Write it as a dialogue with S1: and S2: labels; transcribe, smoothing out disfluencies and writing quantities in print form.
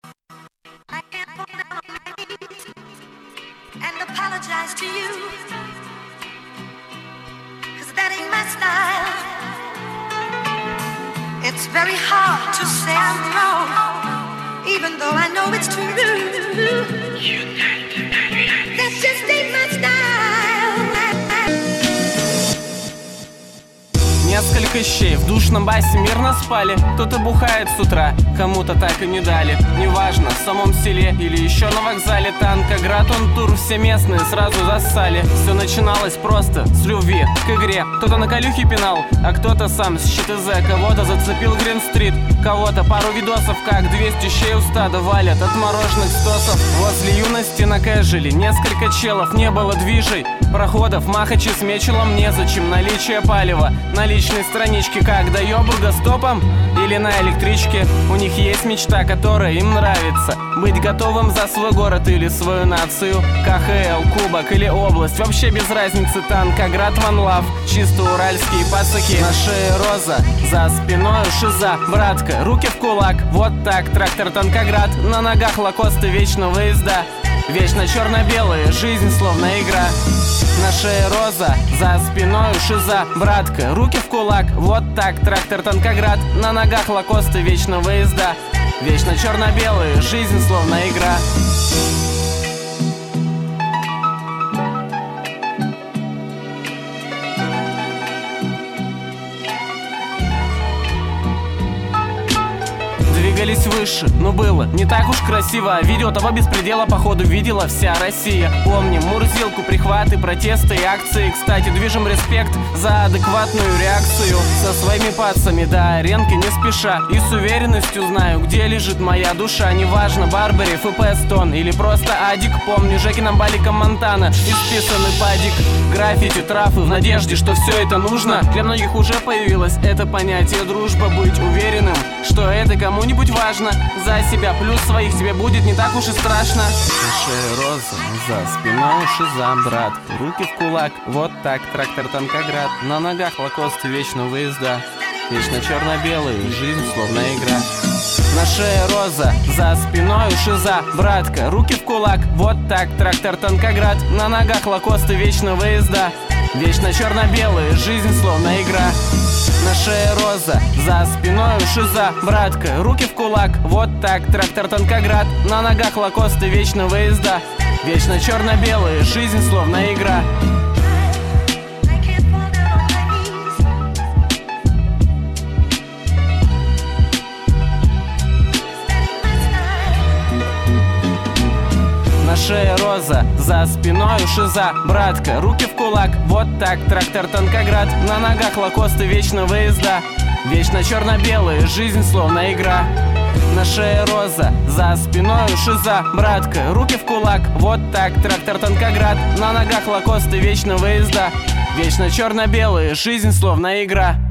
S1: I can't fall down on my knees and apologize to you, 'cause that ain't my style. It's very hard to say I'm wrong, even though I know it's true. That just ain't my style.
S2: Несколько щей в душном басе мирно спали. Кто-то бухает с утра, кому-то так и не дали. Неважно, в самом селе или еще на вокзале Танкоград он тур, все местные сразу зассали. Все начиналось просто с любви к игре. Кто-то на колюхе пинал, а кто-то сам с ЩТЗ. Кого-то зацепил Грин-стрит, кого-то пару видосов, как 200 щей у стада валят от мороженых стосов. Возле юности на кэжели несколько челов, не было движей, проходов, махачи с мечелом незачем. Наличие палева на личной страничке, как до Йобурга стопом или на электричке. У них есть мечта, которая им нравится. Быть готовым за свой город или свою нацию. КХЛ, кубок или область, вообще без разницы. Танкоград, One Love, чисто уральские пацаки. На шее роза, за спиной шиза. Братка, руки в кулак, вот так. Трактор Танкоград, на ногах лакосты вечного езда. Вечно черно-белые, жизнь словно игра. На шее роза, за спиной шиза. Братка, руки в кулак, вот так. Трактор Танкоград, на ногах лакосты вечного езда. Вечно черно-белые, жизнь словно игра. Двигались выше, но было не так уж красиво. Видео того беспредела походу видела вся Россия. Помним Мурзилку, прихваты, протесты и акции. Кстати, движем респект за адекватную реакцию. Со своими пацами до аренки не спеша. И с уверенностью знаю, где лежит моя душа. Неважно, Барбари, ФП Стон или просто Адик. Помню Жекином Баликом Монтана, исписанный падик. Граффити, трафы в надежде, что все это нужно. Для многих уже появилось это понятие дружба. Быть уверенным, что это кому-нибудь важно. За себя плюс своих тебе будет не так уж и страшно. На шее роза, за спиной шиза. Братка, руки в кулак, вот так. Трактор Танкоград, на ногах лакосты вечного езда. Вечно черно-белые, жизнь словно игра. На шее роза, за спиной шиза. Братка, руки в кулак, вот так. Трактор Танкоград, на ногах лакосты вечного езда. Вечно черно-белые, жизнь словно игра. На шее роза, за спиной шиза. Братка, руки в кулак, вот так. Трактор Танкоград, на ногах лакосты вечного езда. Вечно черно-белые, жизнь словно игра. На шее роза, за спиной шиза. Братка, руки в кулак, вот так. Трактор Танкоград, на ногах лакосты вечного езда. Вечно черно-белые, жизнь словно игра. На шее роза, за спиной шиза. Братка, руки в кулак, вот так. Трактор Танкоград, на ногах лакосты вечного езда. Вечно черно-белые, жизнь словно игра.